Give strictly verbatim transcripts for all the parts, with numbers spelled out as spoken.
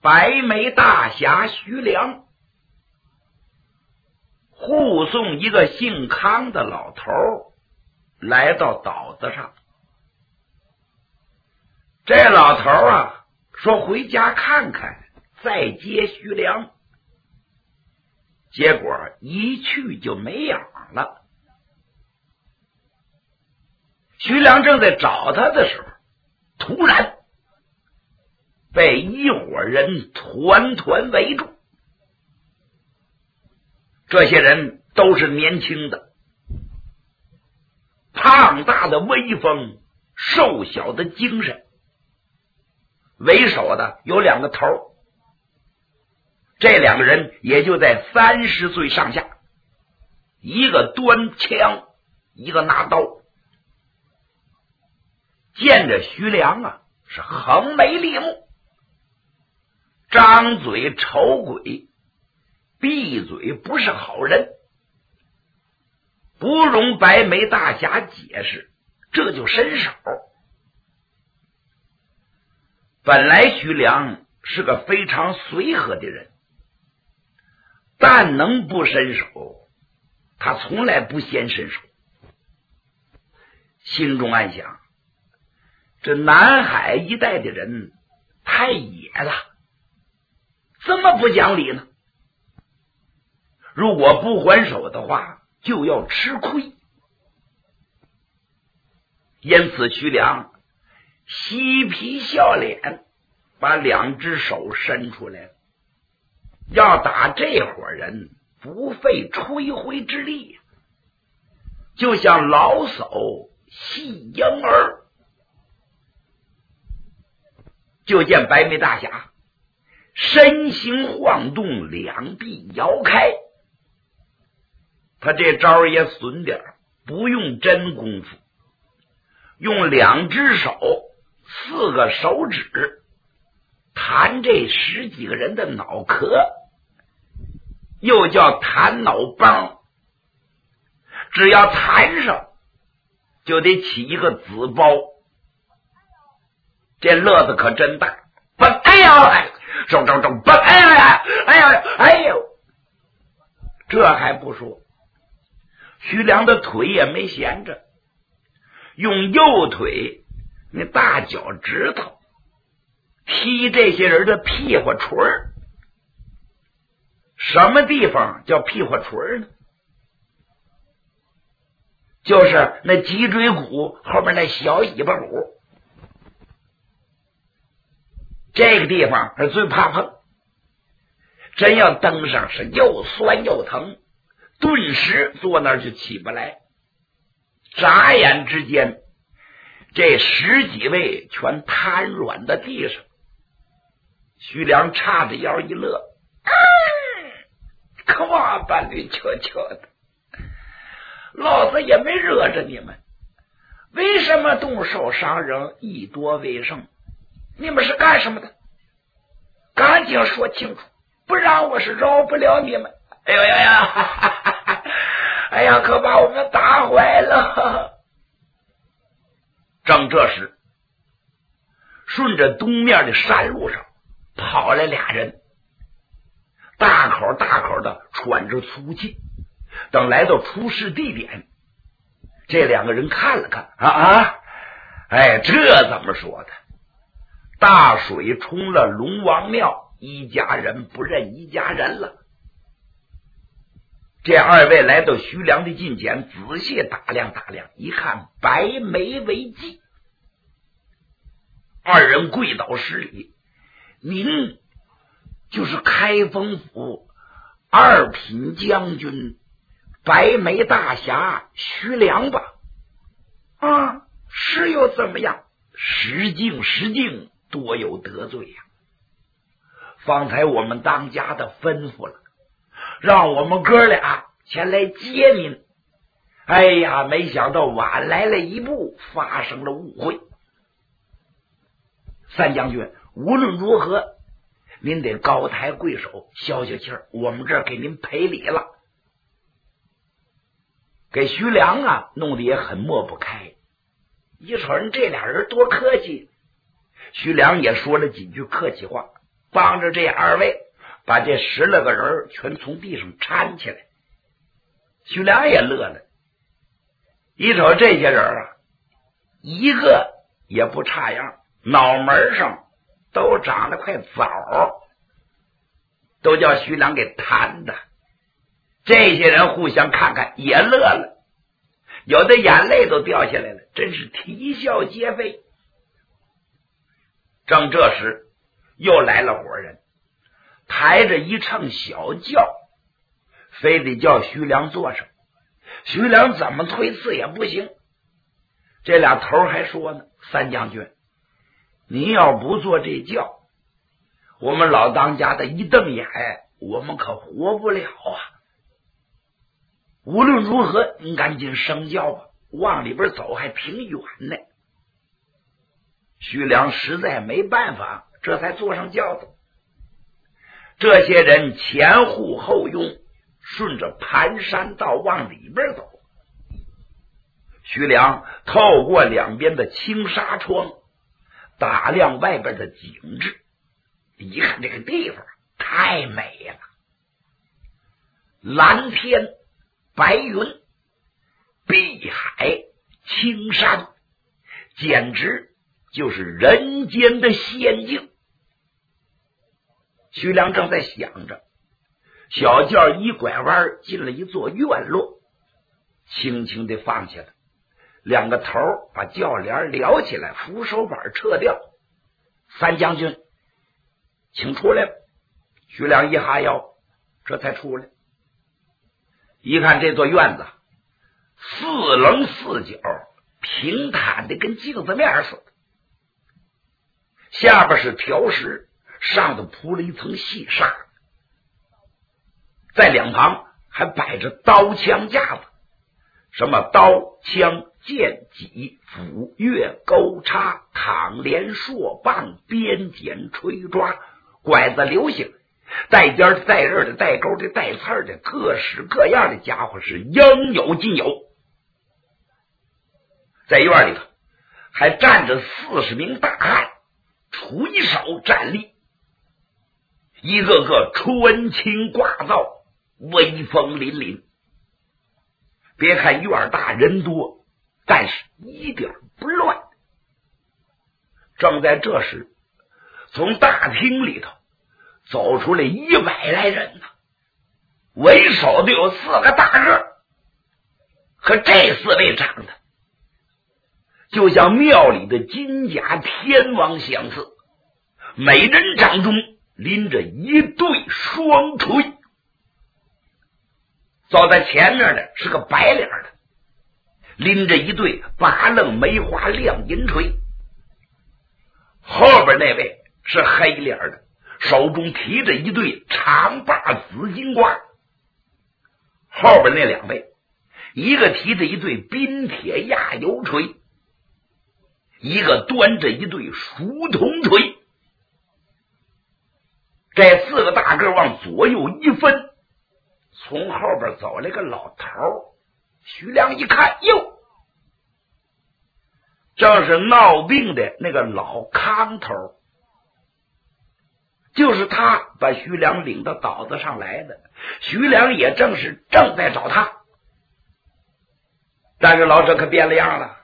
白眉大侠徐良护送一个姓康的老头来到岛子上。这老头啊说回家看看，再接徐良，结果一去就没影了。徐良正在找他的时候，突然被一伙人团团围住。这些人都是年轻的，胖大的威风，瘦小的精神。为首的有两个头，这两个人也就在三十岁上下，一个端枪，一个拿刀。见着徐良啊，是横眉立目，张嘴丑鬼，闭嘴不是好人。不容白眉大侠解释，这就伸手。本来徐良是个非常随和的人，但能不伸手，他从来不先伸手。心中暗想，这南海一带的人太野了，怎么不讲理呢？如果不还手的话，就要吃亏。因此徐良嬉皮笑脸，把两只手伸出来，要打这伙人不费吹灰之力，就像老叟戏婴儿。就见白眉大侠身形晃动，两臂摇开。他这招也损点，不用真功夫，用两只手四个手指弹这十几个人的脑壳，又叫弹脑帮。只要弹上，就得起一个紫包，这乐子可真大。不，哎呀，哎，中中中，不，哎呀，哎呀，哎呦！这还不说，徐良的腿也没闲着，用右腿那大脚趾头踢这些人的屁股锤儿。什么地方叫屁股锤儿呢？就是那脊椎骨后面那小尾巴骨，这个地方是最怕碰，真要登上是又酸又疼，顿时坐那儿就起不来。眨眼之间，这十几位全瘫软在地上。徐良叉着腰一乐，可哇伴侣悄悄的，老子也没惹着你们，为什么动手伤人，以多为胜？你们是干什么的？赶紧说清楚，不然我是饶不了你们。哎呦呀呀，哈哈哈哈，哎呀，可把我们打坏了。正这时，顺着东面的山路上跑来俩人，大口大口的喘着粗气。等来到出事地点，这两个人看了看，啊啊，哎，这怎么说的？大水冲了龙王庙，一家人不认一家人了。这二位来到徐良的近前，仔细打量打量，一看白眉为继。二人跪倒施礼，您就是开封府二品将军白眉大侠徐良吧？啊，是又怎么样？失敬失敬，多有得罪呀、啊！方才我们当家的吩咐了，让我们哥俩前来接您。哎呀，没想到晚来了一步，发生了误会。三将军，无论如何，您得高抬贵手，消消气儿，我们这儿给您赔礼了。给徐良啊弄得也很抹不开，一瞅人这俩人多客气，徐良也说了几句客气话。 帮着这二位把这十来个人全从地上搀起来。徐良也乐了，一瞅这些人啊，一个也不差样，脑门上都长了块枣，都叫徐良给弹的。这些人互相看看也乐了，有的眼泪都掉下来了，真是啼笑皆非。正这时又来了伙人，抬着一乘小轿，非得叫徐良坐上。徐良怎么推辞也不行。这俩头还说呢，三将军，你要不坐这轿，我们老当家的一瞪眼，我们可活不了啊。无论如何，你赶紧升轿吧，往里边走还挺远呢。徐良实在没办法，这才坐上轿子。这些人前呼后拥，顺着盘山道往里边走。徐良透过两边的青纱窗打量外边的景致，一看这个地方太美了，蓝天白云，碧海青山，简直就是人间的仙境。徐良正在想着，小轿一拐弯进了一座院落，轻轻地放下了，两个头把轿帘撩起来，扶手板撤掉。三将军请出来。徐良一哈腰，这才出来。一看这座院子四棱四角，平坦的跟镜子面似的，下边是条石，上头铺了一层细纱，在两旁还摆着刀枪架子，什么刀枪剑戟斧钺钩叉躺镰槊棒鞭锏锤抓拐子流星，带尖带刃的带钩的带刺的，各式各样的家伙是应有尽有。在院里头还站着四十名大汉，垂手站立，一个个春青挂造，威风凛凛。别看院大人多，但是一点不乱。正在这时，从大厅里头走出来一百来人呢，为首的有四个大个，和这四位长得就像庙里的金甲天王相似，每人掌中拎着一对双锤。走在前面的是个白脸的，拎着一对八棱梅花亮银锤。后边那位是黑脸的，手中提着一对长把紫金瓜。后边那两位，一个提着一对冰铁压油锤，一个端着一对熟铜锤。这四个大个往左右一分，从后边走来个老头，徐良一看，哟，正是闹病的那个老康头，就是他把徐良领到岛子上来的。徐良也正是正在找他，但是老者可变了样了，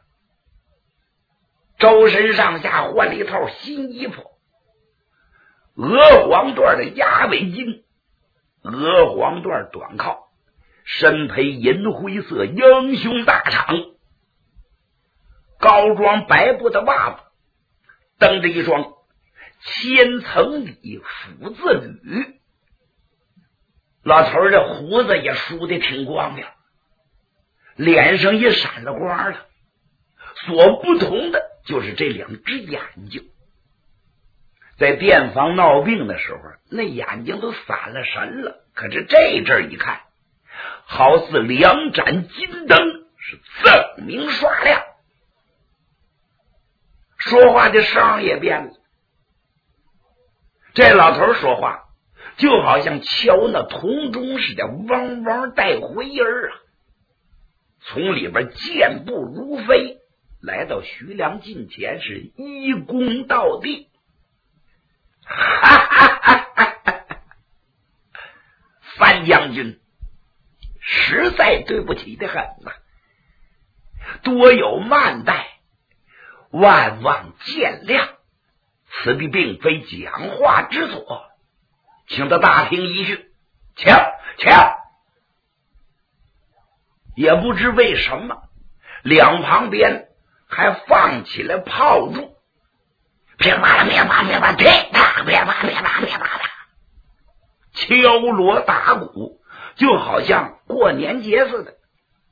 周身上下换了一套新衣服，鹅黄缎的鸭尾巾，鹅黄缎短靠，身披银灰色英雄大氅，高装白布的袜子，蹬着一双千层里斧子履。老头的胡子也梳得挺光亮，脸上也闪了光了，所不同的就是这两只眼睛。在店房闹病的时候，那眼睛都散了神了，可是这阵一看，好似两盏金灯，是锃明刷亮。说话的声也变了，这老头说话就好像敲那铜钟似的，嗡嗡带回音儿啊。从里边健步如飞，来到徐良近前，是一躬到地。哈哈哈范将军，实在对不起的很呐，多有慢待，万望见谅。此地并非讲话之所，请到大厅一叙，请请。也不知为什么，两旁边还放起了炮竹，噼啪噼啪噼啪噼啪噼啪噼啪噼啪的敲锣打鼓，就好像过年节似的。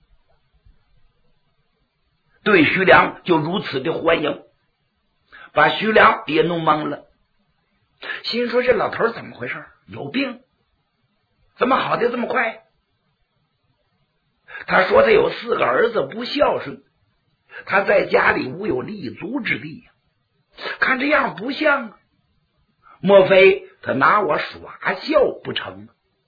对徐良就如此的欢迎，把徐良也弄懵了，心说这老头怎么回事？有病？怎么好的这么快？他说他有四个儿子不孝顺，他在家里无有立足之地，看这样不像啊，莫非他拿我耍笑不成？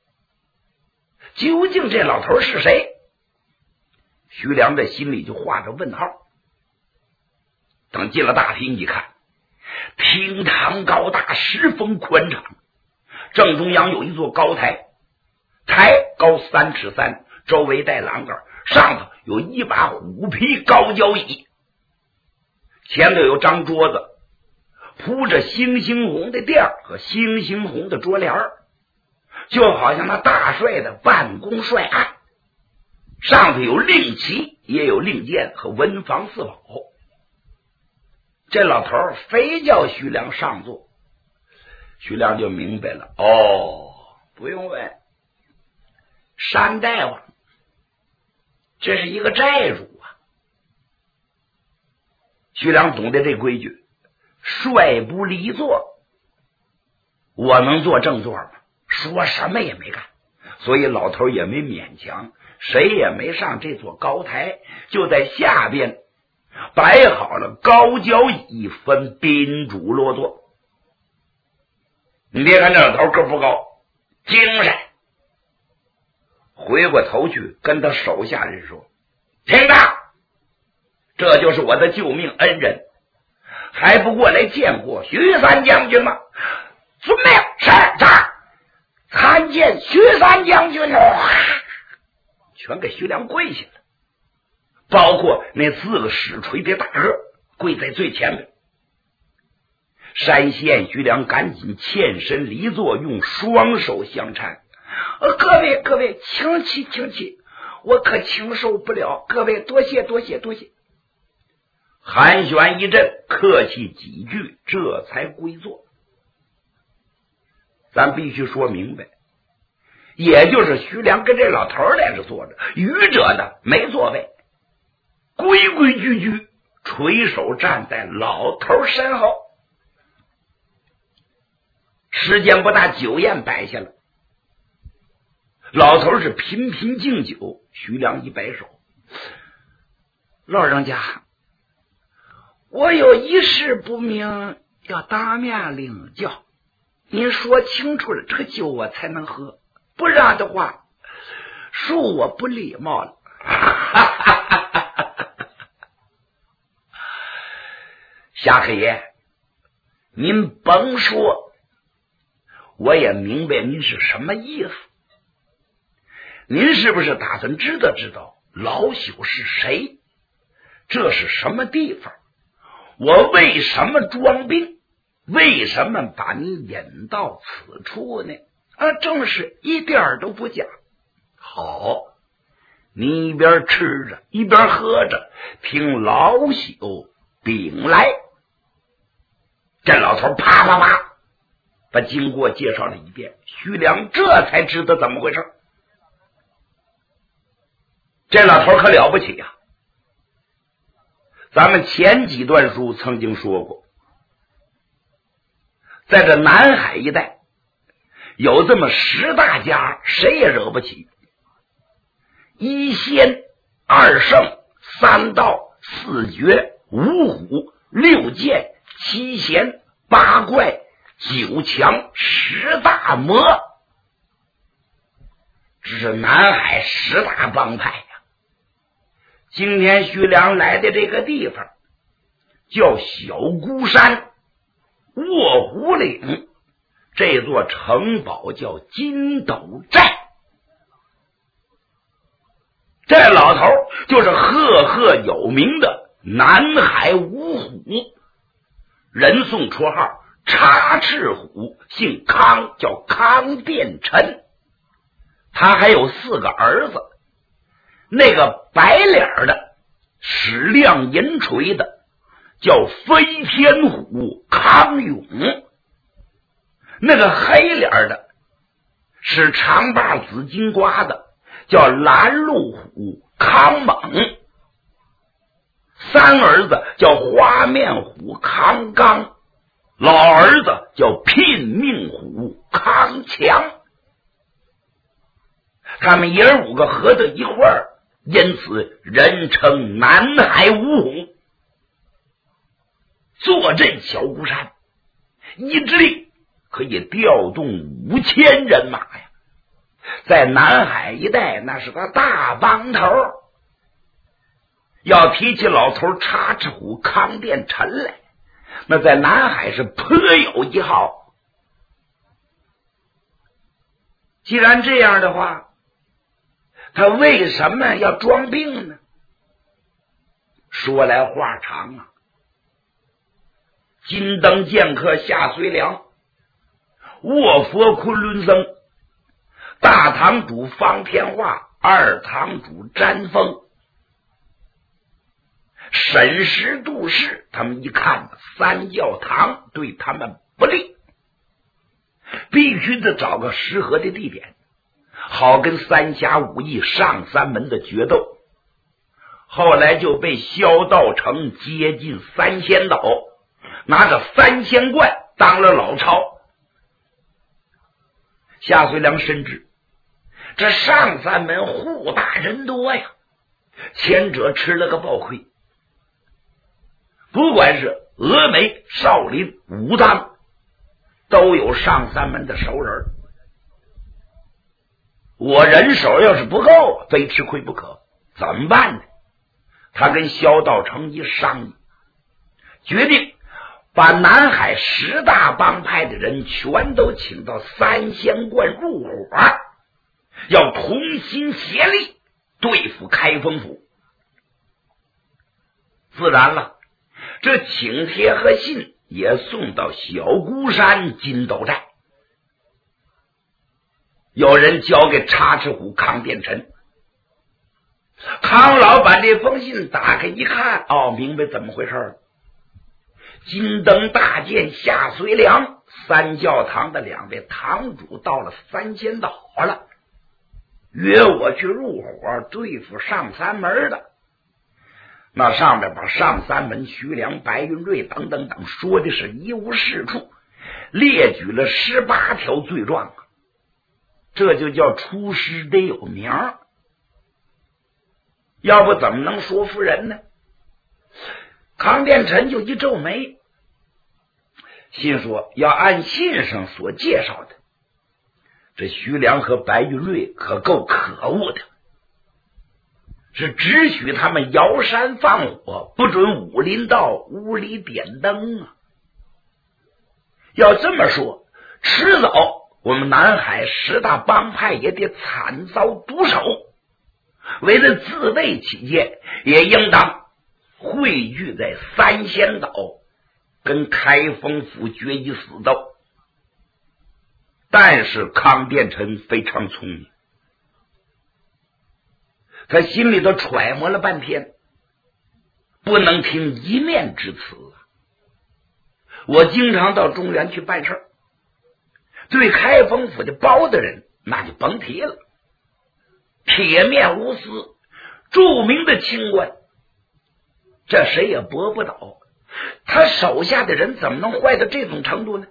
究竟这老头是谁？徐良在心里就画着问号。等进了大厅一看，厅堂高大，十分宽敞，正中央有一座高台，台高三尺三，周围带栏杆，上头有一把虎皮高脚椅，前头有张桌子，铺着猩猩红的垫儿和猩猩红的桌帘，就好像那大帅的办公帅案。上头有令旗，也有令箭和文房四宝。这老头非叫徐良上座，徐良就明白了，哦，不用问，山大王，这是一个债主啊。徐良懂得这规矩，帅不离座，我能坐正座吗？说什么也没干，所以老头也没勉强，谁也没上这座高台，就在下边摆好了高脚椅，分宾主落座。你别看这老头个不高，精神。回过头去跟他手下人说，听着，这就是我的救命恩人，还不过来见过徐三将军吗？遵命，是这儿参见徐三将军了。全给徐良跪下了，包括那四个使锤的大个跪在最前面。山县徐良赶紧欠身离座，用双手相搀。呃，各位各位，请起请起，我可承受不了，各位多谢多谢多谢。寒暄一阵，客气几句，这才归座。咱必须说明白，也就是徐良跟这老头在这坐着，愚者呢没座位，规规矩矩垂手站在老头身后。时间不大，酒宴摆下了，老头是频频敬酒。徐良一摆手，老人家，我有一事不明，要当面领教，您说清楚了，这个酒我才能喝，不然的话恕我不礼貌了。夏客爷，您甭说，我也明白您是什么意思。您是不是打算知道知道老朽是谁？这是什么地方？我为什么装病？为什么把你引到此处呢？啊，正是一点都不假。好，你一边吃着一边喝着，听老朽禀来。这老头啪啪啪把经过介绍了一遍，徐良这才知道怎么回事。这老头可了不起呀！咱们前几段书曾经说过，在这南海一带有这么十大家，谁也惹不起。一仙、二圣、三道、四绝、五虎、六剑、七贤、八怪、九强、十大魔，这是南海十大帮派呀。今天徐良来的这个地方叫小孤山卧虎岭，这座城堡叫金斗寨。 这老头就是赫赫有名的南海五虎，人送绰号插翅虎，姓康，叫康殿臣。他还有四个儿子，那个白脸的使亮银锤的叫飞天虎康勇，那个黑脸的是长把紫金瓜的叫拦路虎康猛，三儿子叫花面虎康刚，老儿子叫拼命虎康强。他们爷儿五个合在一块儿，因此人称南海五虎。坐镇小孤山，一支令可以调动五千人马呀，在南海一带那是个大帮头。要提起老头插翅虎康殿臣来，那在南海是颇有一号。既然这样的话，他为什么要装病呢？说来话长啊。金灯剑客夏遂良，卧佛昆仑僧，大堂主方天化，二堂主詹峰，审时度势，他们一看三教堂对他们不利，必须得找个适合的地点，好跟三侠五义上三门的决斗。后来就被萧道成接进三仙岛，拿着三仙冠当了老巢。夏遂良深知这上三门户大人多呀，前者吃了个暴亏，不管是峨眉、少林、武当，都有上三门的熟人。我人手要是不够，非吃亏不可，怎么办呢？他跟萧道成一商议，决定把南海十大帮派的人全都请到三仙观入伙，要同心协力对付开封府。自然了，这请帖和信也送到小孤山金斗寨，有人交给插翅虎康殿臣。康老板这封信打开一看，哦，明白怎么回事了。金灯大剑夏遂良，三教堂的两位堂主到了三仙岛了，约我去入伙对付上三门的。那上面把上三门、徐良、白云瑞等等等说的是一无是处，列举了十八条罪状，这就叫出师得有名，要不怎么能说服人呢？康殿臣就一皱眉，心说要按信上所介绍的，这徐良和白云瑞可够可恶的，是只许他们摇山放火，不准武林道屋里点灯啊！要这么说，迟早我们南海十大帮派也得惨遭毒手，为了自卫起见，也应当汇聚在三仙岛，跟开封府决一死斗。但是康殿臣非常聪明，他心里头揣摩了半天，不能听一面之词。我经常到中原去办事，对开封府的包大人那就甭提了，铁面无私，著名的清官，这谁也驳不倒。他手下的人怎么能坏到这种程度呢？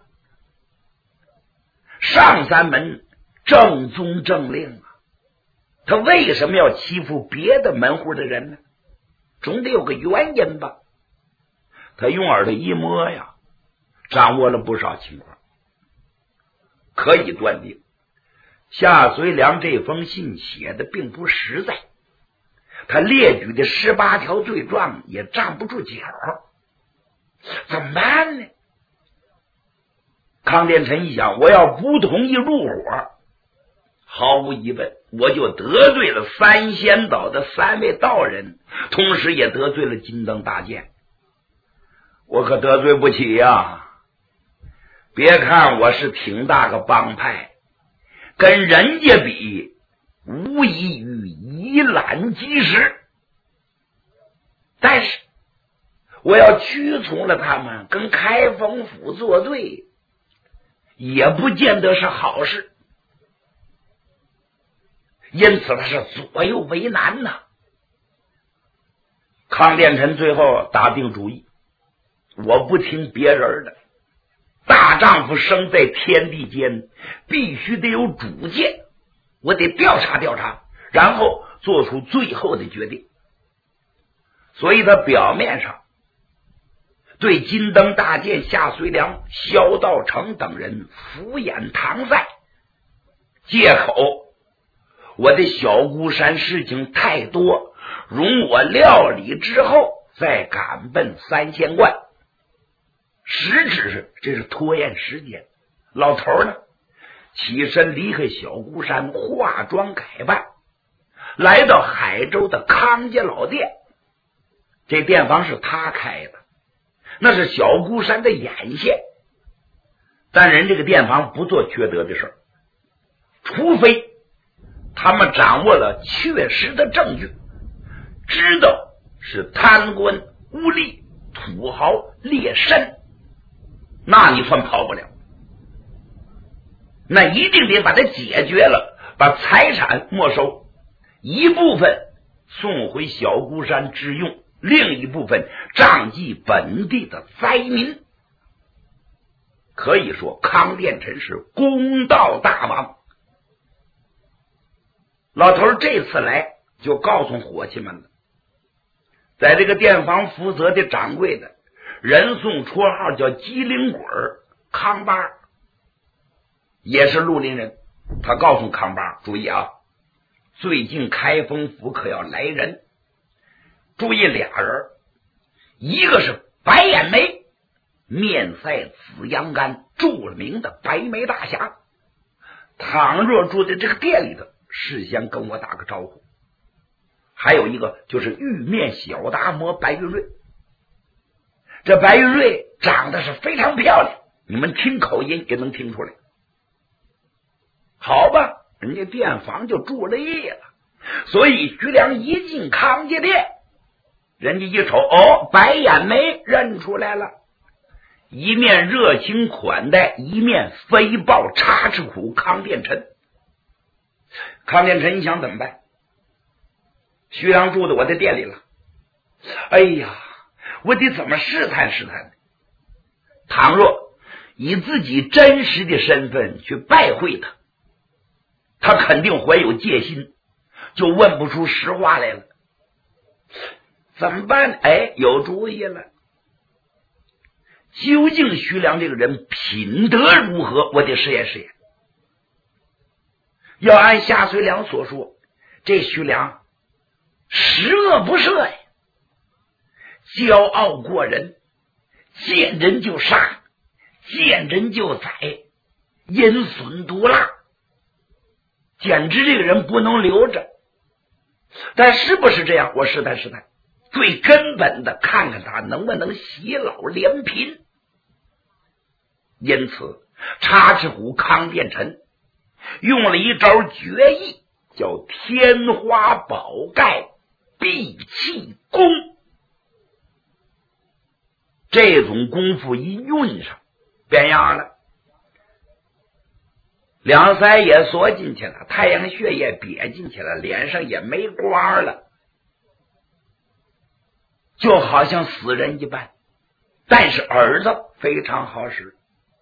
上三门正宗正令啊，他为什么要欺负别的门户的人呢？总得有个原因吧。他用耳朵一摸呀，掌握了不少情况，可以断定夏遂良这封信写的并不实在，他列举的十八条罪状也站不住脚，怎么办呢？康殿臣一想，我要不同意入伙， 毫无疑问，我就得罪了三仙岛的三位道人，同时也得罪了金灯大剑。我可得罪不起呀！别看我是挺大个帮派，跟人家比，无异于以卵击石。但是我要屈从了他们，跟开封府作对，也不见得是好事。因此他是左右为难呐。康殿臣最后打定主意，我不听别人的，大丈夫生在天地间，必须得有主见，我得调查调查，然后做出最后的决定。所以他表面上对金灯大剑、夏遂良、萧道成等人敷衍搪塞，借口我的小孤山事情太多，容我料理之后再赶奔三仙观。实质是这是拖延时间。老头呢，起身离开小孤山，化妆改扮，来到海州的康家老店。这店房是他开的，那是小孤山的眼线。但人这个店房不做缺德的事儿，除非他们掌握了确实的证据，知道是贪官污吏、土豪劣绅，那你算跑不了。那一定得把它解决了，把财产没收，一部分送回小孤山之用，另一部分仗济本地的灾民。可以说康殿臣是公道大王。老头这次来就告诉伙计们了，在这个店房负责的掌柜的人送绰号叫机灵鬼康巴，也是绿林人。他告诉康巴，注意啊，最近开封府可要来人，注意俩人，一个是白眼眉，面赛紫阳干，著名的白眉大侠，倘若住在这个店里头，事先跟我打个招呼。还有一个就是玉面小达摩白玉瑞，这白玉瑞长得是非常漂亮，你们听口音也能听出来。好吧，人家店房就住了夜了。所以徐良一进康家店，人家一瞅，哦，白眼眉认出来了，一面热情款待，一面飞报插翅虎康殿臣。康殿臣，你想怎么办？徐良住在我的店里了，哎呀，我得怎么试探试探呢？倘若以自己真实的身份去拜会他，他肯定怀有戒心，就问不出实话来了。怎么办呢？哎，有主意了。究竟徐良这个人品德如何？我得试验试验。要按夏遂良所说，这徐良十恶不赦呀，骄傲过人，见人就杀，见人就宰，阴损毒辣，简直这个人不能留着。但是不是这样？我试探试探，最根本的看看他能不能洗脑怜贫。因此插翅虎康殿臣用了一招绝艺，叫天花宝盖闭气功。这种功夫一用上，变样了，两腮也缩进去了，太阳穴也瘪进去了，脸上也没光了，就好像死人一般。但是耳朵非常好使，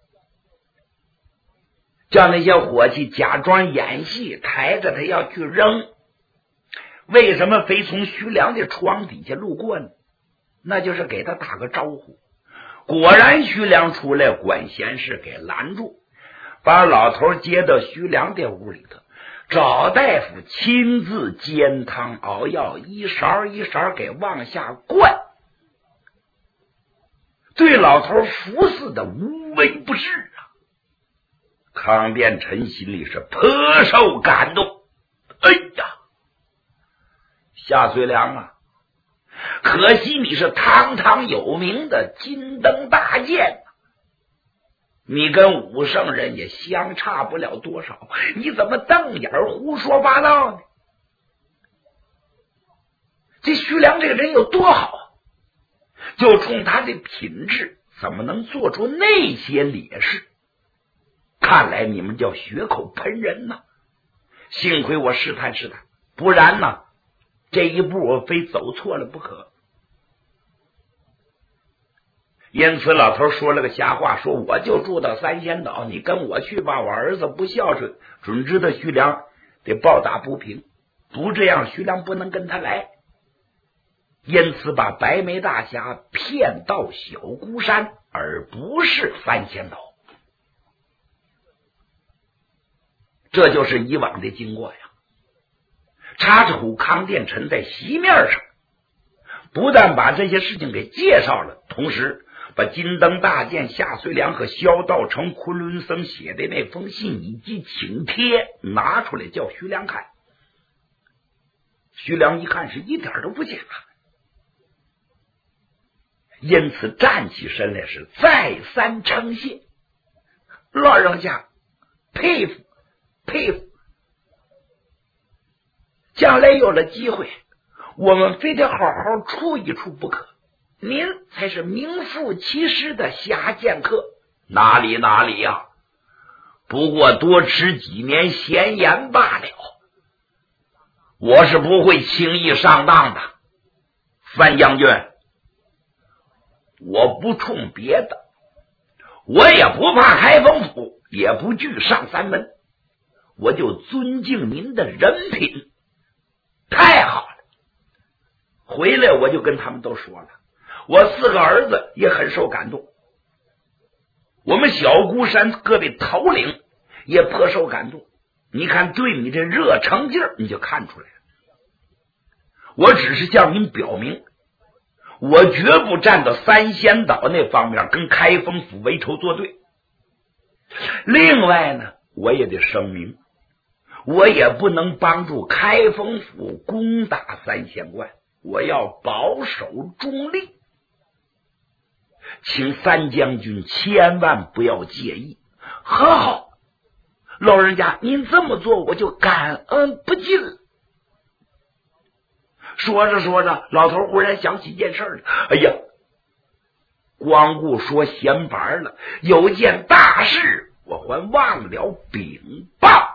叫那些伙计假装演戏，抬着他要去扔。为什么非从徐良的床底下路过呢？那就是给他打个招呼。果然徐良出来，管闲事给拦住，把老头接到徐良的屋里头，找大夫亲自煎汤熬药，一勺一勺给往下灌，对老头服侍的无微不至啊。 康殿臣心里是颇受感动。哎呀，夏遂良啊，可惜你是堂堂有名的金灯大剑，你跟武圣人也相差不了多少，你怎么瞪眼胡说八道呢？这徐良这个人有多好，就冲他的品质，怎么能做出那些劣事？看来你们叫血口喷人呐！幸亏我试探试探，不然呢，这一步我非走错了不可。因此老头说了个瞎话，说我就住到三仙岛，你跟我去吧，我儿子不孝顺，准知道徐良得暴打不平，不这样徐良不能跟他来。因此把白眉大侠骗到小孤山，而不是三仙岛。这就是以往的经过呀。插翅虎康殿臣在席面上不但把这些事情给介绍了，同时把金灯大剑夏遂良和萧道成、昆仑僧写的那封信以及请帖拿出来叫徐良看。徐良一看是一点都不简单，因此站起身来是再三称谢。老人家佩服佩服，将来有了机会，我们非得好好处一处不可。您才是名副其实的侠剑客。哪里哪里呀、啊，不过多吃几年闲言罢了，我是不会轻易上当的。范将军，我不冲别的，我也不怕开封府，也不惧上三门，我就尊敬您的人品。太好了，回来我就跟他们都说了，我四个儿子也很受感动，我们小孤山各位头领也颇受感动。你看对你这热诚劲儿你就看出来了。我只是向您表明，我绝不站到三仙岛那方面跟开封府为仇作对。另外呢，我也得声明，我也不能帮助开封府攻打三仙观，我要保守中立，请三将军千万不要介意。很好，老人家您这么做我就感恩不尽了。说着说着，老头忽然想起一件事了，哎呀，光顾说闲玩了，有件大事我还忘了禀报。